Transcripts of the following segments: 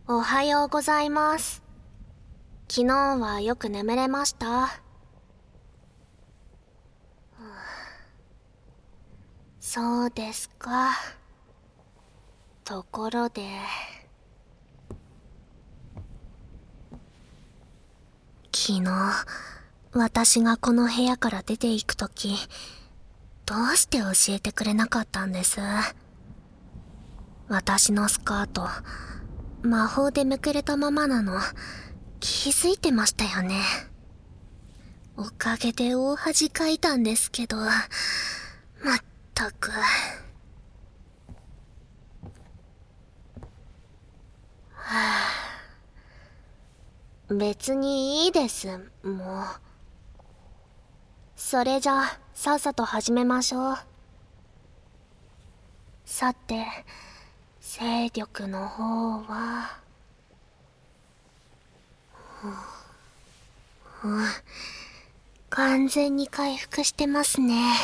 おはようございます。昨日はよく眠れました？そうですか。ところで、昨日、私がこの部屋から出て行くとき、どうして教えてくれなかったんです？私のスカート、魔法でめくれたままなの、気づいてましたよね。おかげで大恥かいたんですけど、まったく。別にいいです、もう。それじゃあ、さっさと始めましょう。さて、勢力の方は、完全に回復してますね。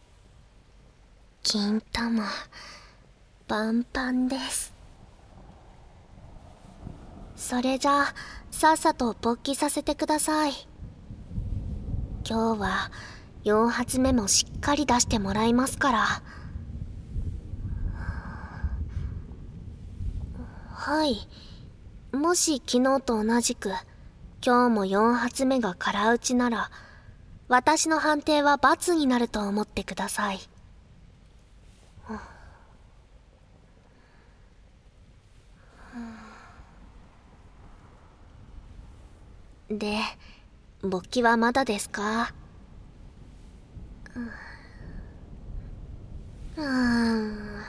金玉、パンパンです。それじゃあ、さっさと勃起させてください。今日は、4発目もしっかり出してもらいますから。はい。もし昨日と同じく、今日も4発目が空打ちなら、私の判定は×になると思ってください。で、勃起はまだですか？うーん。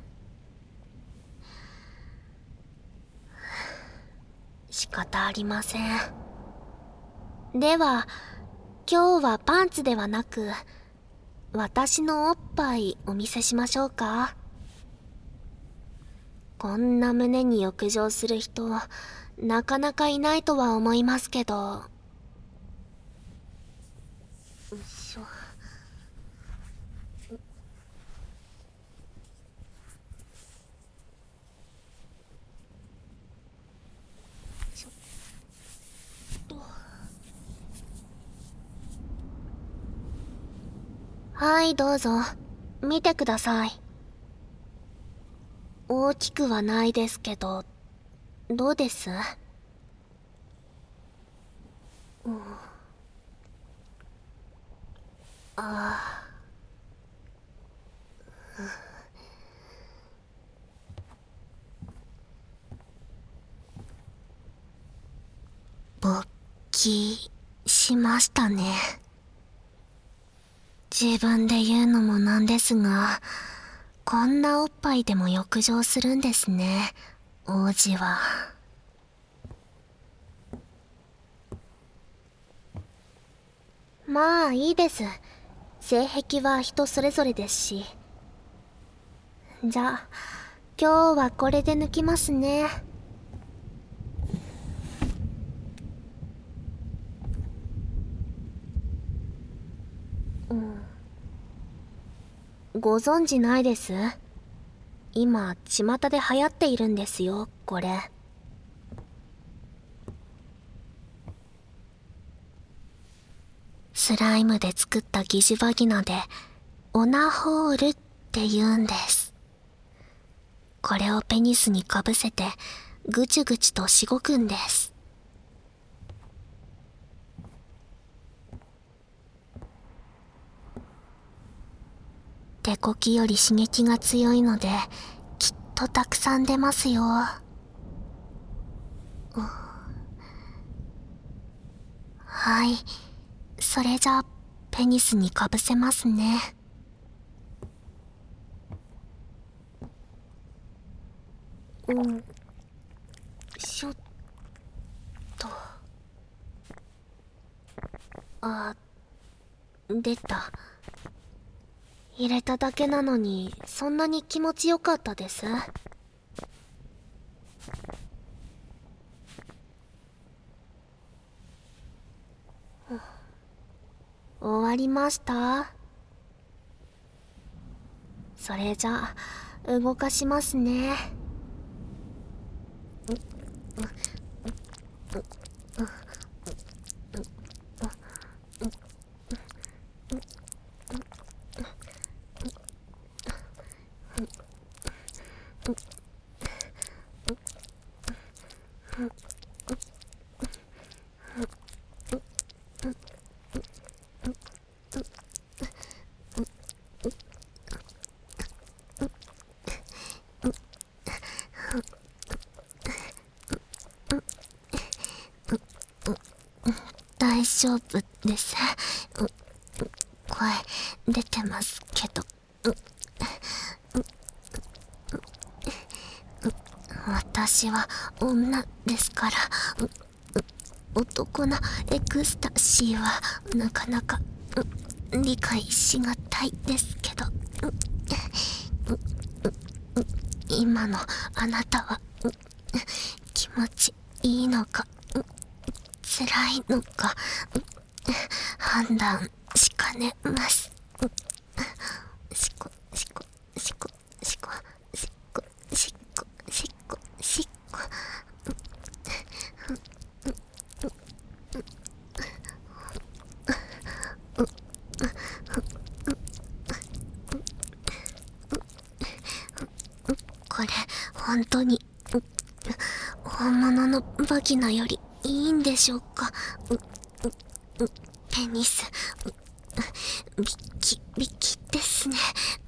仕方ありません。では、今日はパンツではなく、私のおっぱいお見せしましょうか。こんな胸に浴場する人、なかなかいないとは思いますけど。よいしょ。ちょっと。はい、どうぞ。見てください。大きくはないですけど、どうです？あ勃起しましたね。自分で言うのもなんですが、こんなおっぱいでも浴場するんですね、王子は。まあいいです。性癖は人それぞれですし。じゃあ、今日はこれで抜きますね。ご存知ないです？今、巷で流行っているんですよ、これ。スライムで作った疑似バギナで、オナホールって言うんです。これをペニスにかぶせて、ぐちゅぐちゅとしごくんです。手こきより刺激が強いので、きっとたくさん出ますよ。はい。それじゃ、ペニスにかぶせますね。しょっと。あ、出た。入れただけなのに、そんなに気持ちよかったです？終わりました？それじゃあ、動かしますね。 大丈夫です。声出てますけど。私は女ですから。男のエクスタシーはなかなか理解しがたいですけど。今のあなたは気持ちいいのか辛いのか判断しかねます。しこしこしこしこしこしこしこしこ。これ本当に本物のバギナよりいいんでしょうか。ペニスビキビキですね。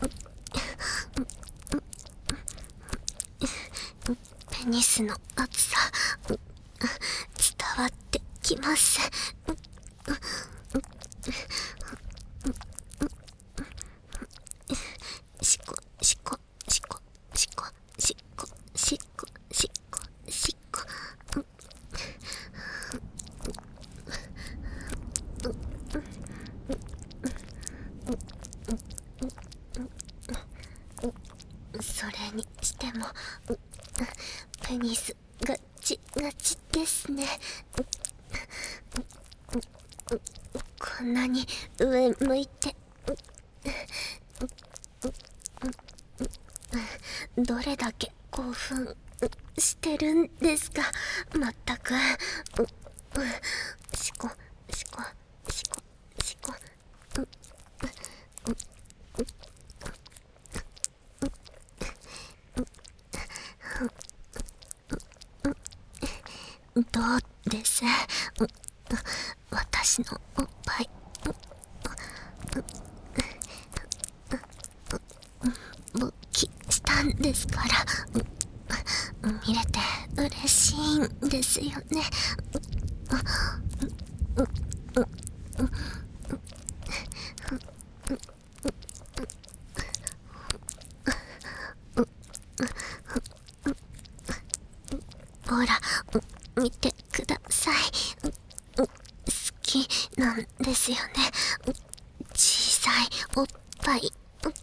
ペニスの熱さ伝わってきます。しこしこしこしこしこしこしこしこ。それにしてもペニスガチガチですね。こんなに上向いてどれだけ興奮してるんですか。まったくしこしこしこしこ。どうです？私のおっぱい勃起したんですから見れて嬉しいんですよね。ほら見てください。好きなんですよね。小さいおっぱい。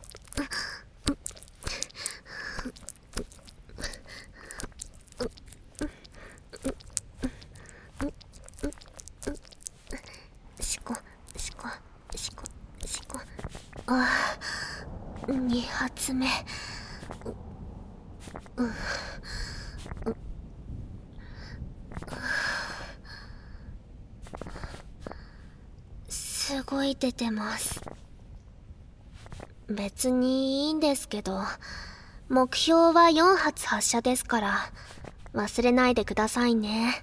しこしこしこしこ。ああ、2発目。すごい出てます。別にいいんですけど、目標は4発発射ですから忘れないでくださいね。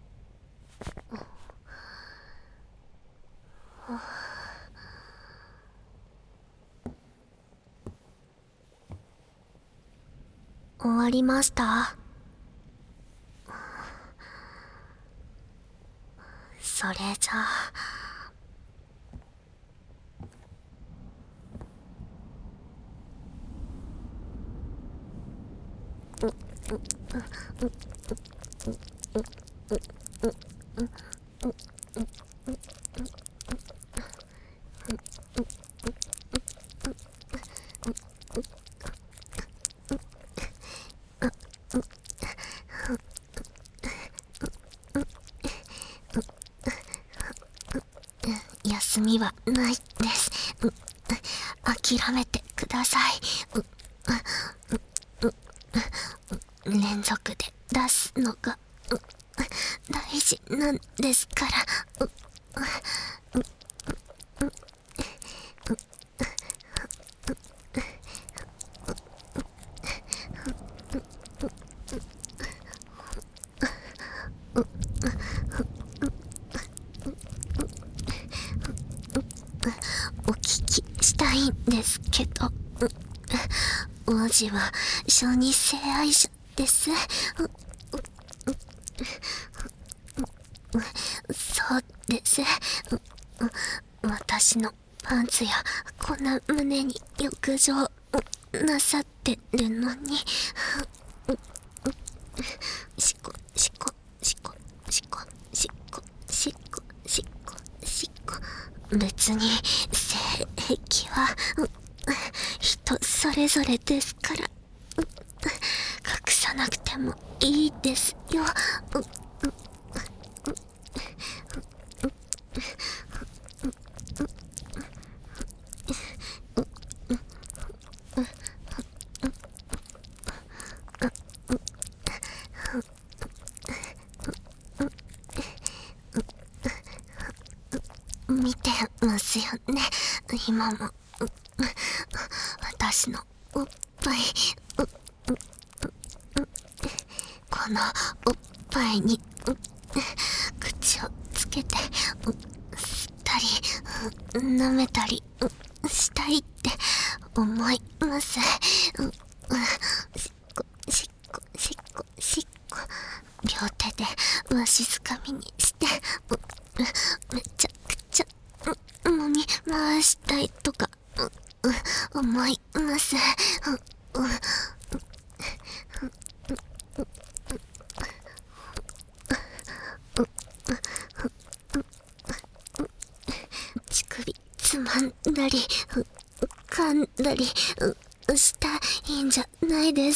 終わりました。それじゃあ休みはないです。諦めてください。連続で出すのが大事ななんですから。お聞きしたいんですけど、王子は小児性愛者です。そうです。私のパンツやこんな胸に浴場なさってるのに、しこしこしこしこしこしこしこしこ。別に性癖は人それぞれですから、隠さなくてもいいですよ。見てますよね、今も。私のおっぱい、このおっぱいに口をつけて吸ったり舐めたりしたいって思います。しっこしっこしっこしっこ。両手でわしづかみにしてめちゃくちゃ揉み回したいとか思います。乳首つまんだり噛んだりしたいんじゃないです。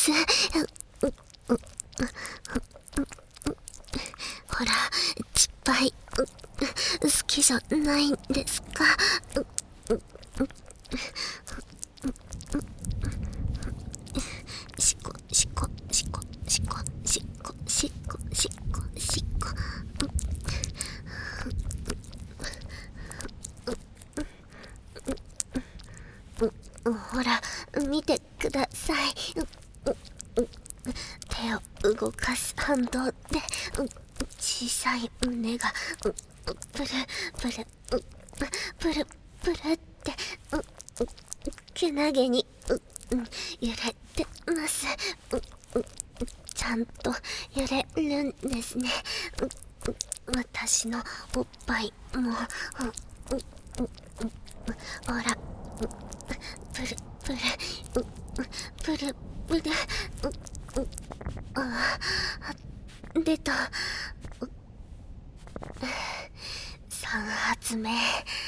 ほら、ちっぱい好きじゃないんですか。しこしこしこしこしこしこしこしこ。ほら、見てください。手を動かす反動で小さい胸がプルプルプルプルってけなげに揺れてます。ちゃんと揺れるんですね。私のおっぱいもほら、プルプルプルプル。出た。3発目。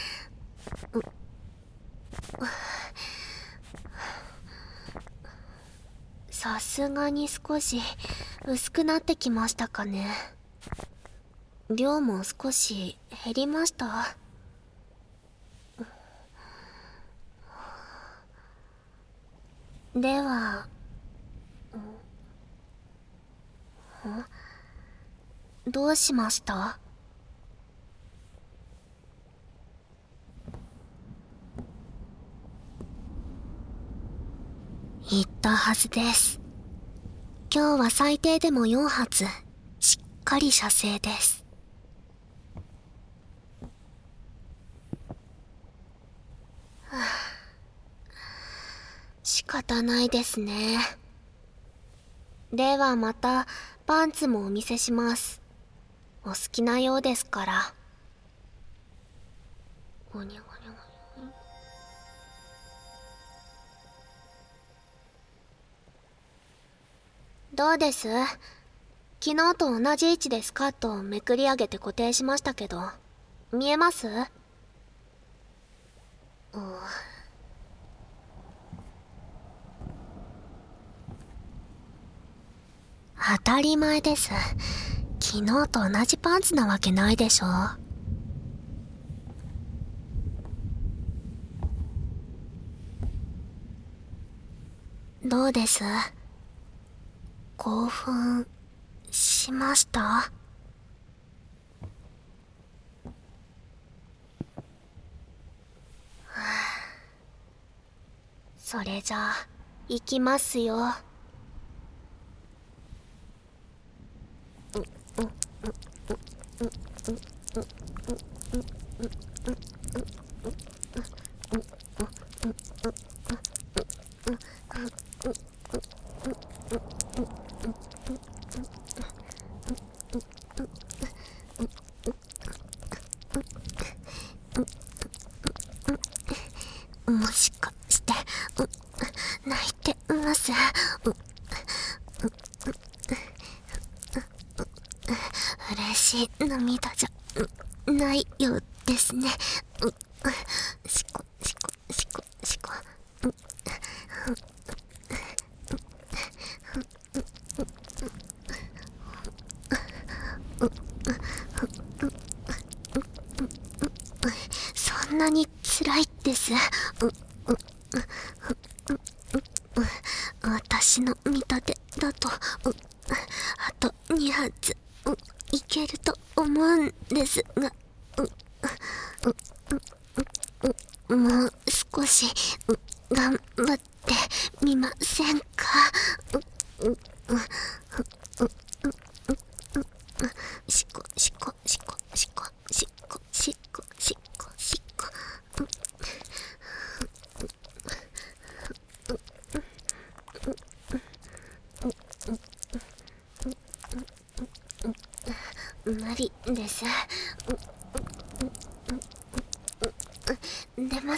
さすがに少し薄くなってきましたかね。量も少し減りました。では、どうしました？言ったはずです。今日は最低でも4発、しっかり射精です。仕方ないですね。ではまたパンツもお見せします。お好きなようですから。ごにょごにょごにょ。どうです？昨日と同じ位置でスカートをめくり上げて固定しましたけど、見えます？当たり前です。昨日と同じパンツなわけないでしょ。どうです？興奮しました？ それじゃあ行きますよ。もしかして泣いてます。嬉しい涙じゃないようですね。しこしこしこしこ。そんなに辛いです。私の見立てだとあと2発いけると思うんですが、もう少し頑張ってみませんか。しこしこしこしこしこしこしこしこ。無理です。出ます。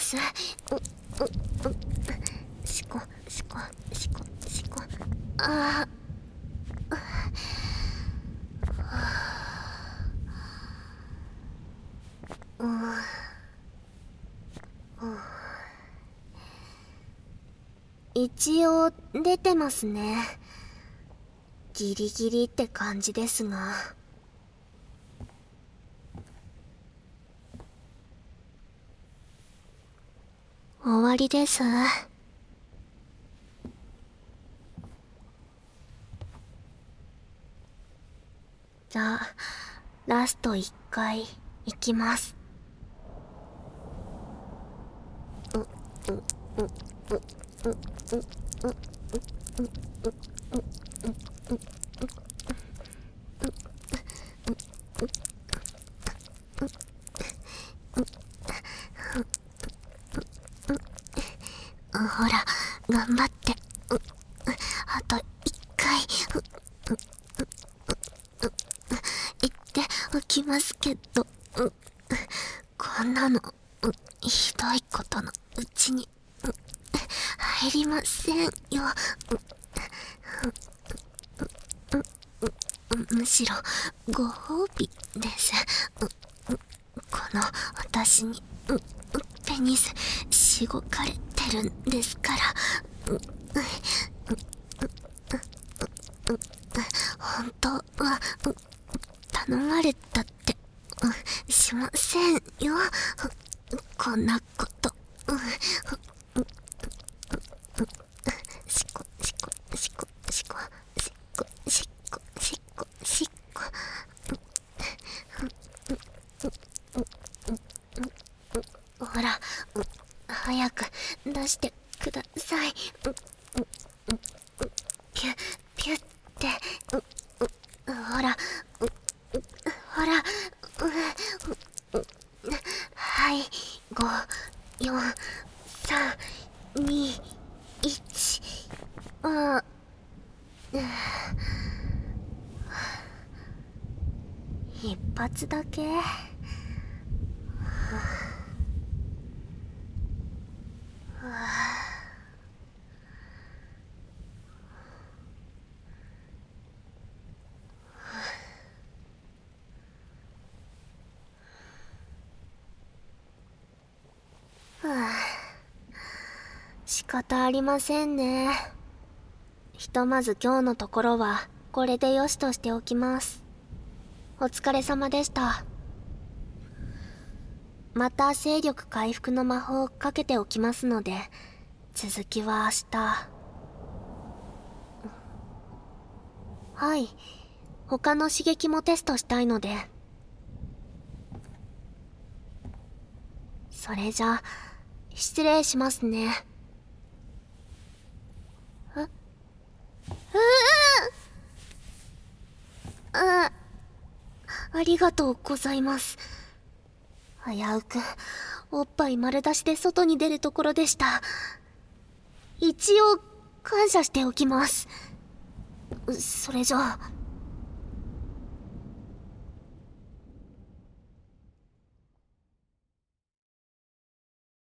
しこしこしこしこ。ああ。一応出てますね。ギリギリって感じですが。終わりです。じゃあラスト1回いきます。ほら頑張って。あと1回言っておきますけど、こんなのひどいことのうちに入りませんよ。むしろご褒美です。この私にペニスしごかれてるんですから。本当は頼まれたってしませんよ。こんなこと。しこしこしこしこしこしこしこしこ。ほら早く出してください。ピュッピュッて。ほらほら。はい、5、4、3、2、1。一発だけ。仕方ありませんね。ひとまず今日のところはこれでよしとしておきます。お疲れ様でした。また勢力回復の魔法をかけておきますので、続きは明日。はい、他の刺激もテストしたいので。それじゃ失礼しますね。 ありがとうございます。危うくおっぱい丸出しで外に出るところでした。一応感謝しておきます。それじゃあ。